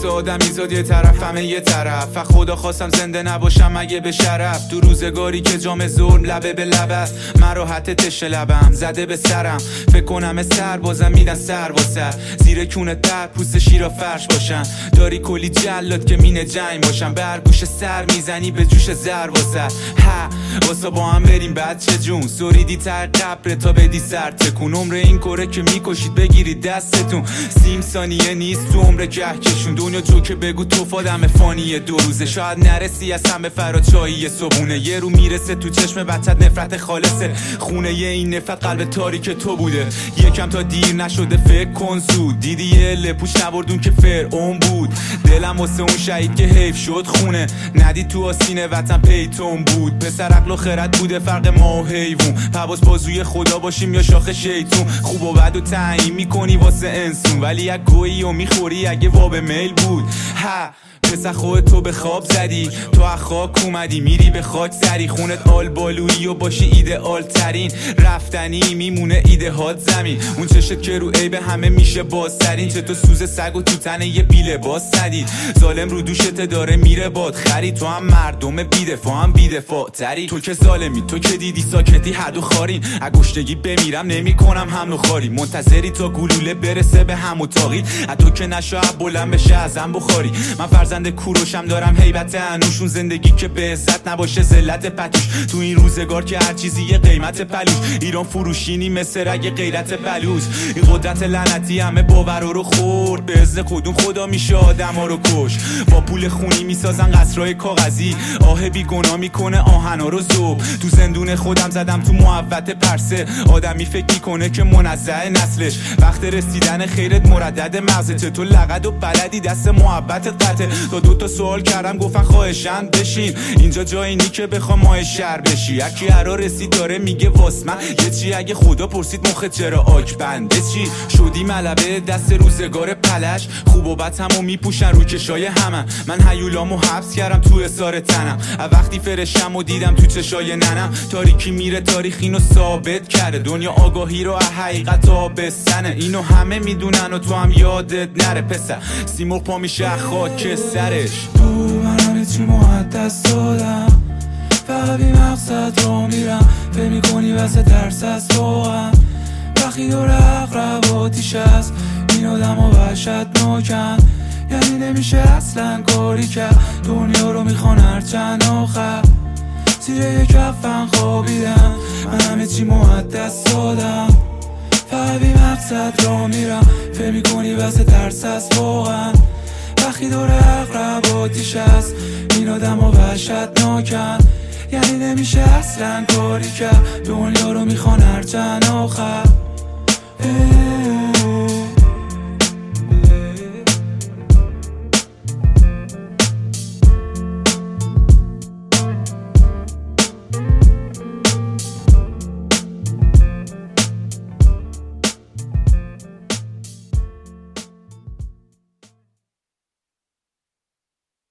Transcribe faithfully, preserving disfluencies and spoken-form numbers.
واسه آدمی زاد یه طرف همه یه طرف، و خدا خواستم زنده نباشم مگه به شرف. تو روزگاری که جام ظلم لبه به لب است، من راحت تشه لبم زده به سرم. فکر کنم سر بازم میدن سر با سر، زیر کونه در پوست شیرا فرش باشن. داری کلی جلاد که مینه جنگ باشن، بر گوش سر میزنی به جوش زر واسه ها واسه با هم بریم بچه جون. سوریدی تر قبر تا بدی سر تکون، عمر این کره که میکشید بگیرید دستتون. سیم ثانیه نیست تو عمر کهکشون، دنیا جو که بگو تو فادم فانیه دو روزه. شاید نرسی از همه فرا صبونه، یه رو میرسه تو چشم بچت نفرت خالصه. خونه یه این نفرت قلب تاریک تو بوده، یکم تا دیر نشده فکر کن زود. دیدی یه لپوش نبردون که فرعون بود، دلم واسه اون شهید که حیف شد خونه. ندید تو آسینه وطن پیتون بود، پسر عقل و خرد بوده فرق ما و حیوون. پباس بازوی خدا باشیم یا شاخ شیطون، خوب و بد و تعیین میکنی واسه انسون، ولی یک گویی و میخوری اگه واب میل بود. ها پسر خودت تو به خواب زدی، تو از خاک اومدی میری به خاک سری. خونت آل بالویی و باشی ایدئال ترین، رفتنی میمونه ایده هات زمین. اون چشت که رو عیب همه میشه باز سرین، چه تو سوز سگ و تو تنه یه بیله باز سدید. ظالم رو دوشت داره میره باد خری، تو هم مردم بیدفاع هم بیدفاع تری. تو که ظالمی تو که دیدی ساکتی حد و خارین، اگشتگی بمیرم نمی کنم حمل و خاری. منتظری تا گلوله برسه به هم و تاقید، تو که نشاید بلند بشه ازم بخاری. من فرزند کوروشم دارم هیبت انوشون، زندگی که به عزت نباشه ذلت پتوش. تو این روزگار که هر چیزی یه قیمت پلوش، ایران فروشینی مثل رگ غیرت بلوز. این قدرت لعنتی همه باورا رو خورد، به اذن کدوم خدا میشه آدما رو کش. با پول خونی میسازن قصرهای کاغذی، آه بی گناه میکنه آهنا رو ذوب. تو زندون خودم زدم تو محوت پرسه، آدمی فکر میکنه که منزه نسلش. وقت رسیدن خیرت مردد مغزته، تو لقد و بلدی دست محبت قطعه. تا دو تا سوال کردم گفتن خواهشن بشین، اینجا جایی نی که بخوام ماه شهر بشی. یکی هرا رسید داره میگه واس من یه چی، اگه خدا پرسید مخ چرا آک بنده چی شدی ملبه دست روزگار پلش. خوب و بد همو میپوشن رو کشای همه، من هیولامو حبس کردم تو اثار تنم. وقتی فرشم و دیدم تو چشای ننم، تاریکی میره تاریخ اینو ثابت کرده. دنیا آگاهی رو از حقیقت آبستنه، اینو همه میدونن و تو هم یادت نره پسر. سیمرغ پا میشه خاک سرش. تو من همه چی محدث دادم، فقط بی مقصد رو میرم. فکر میکنی واسه ترس از واقعا، وقتی دور اقرب آتیش است این آدم ها وحشتناکن. یعنی نمیشه اصلا کاری کرد، دنیا رو میخوان هرچند آخر زیر یک کفن خوابیدم. من همه چی محدث دادم، فقط بی مقصد رو میرم. فکر میکنی واسه ترس از واقعا، وقتی دور اقرب آتیش است این آدم ها وحشتناکن. یعنی نمیشه اصلا کاری کرد، دنیا رو میخوان هرچند آخر.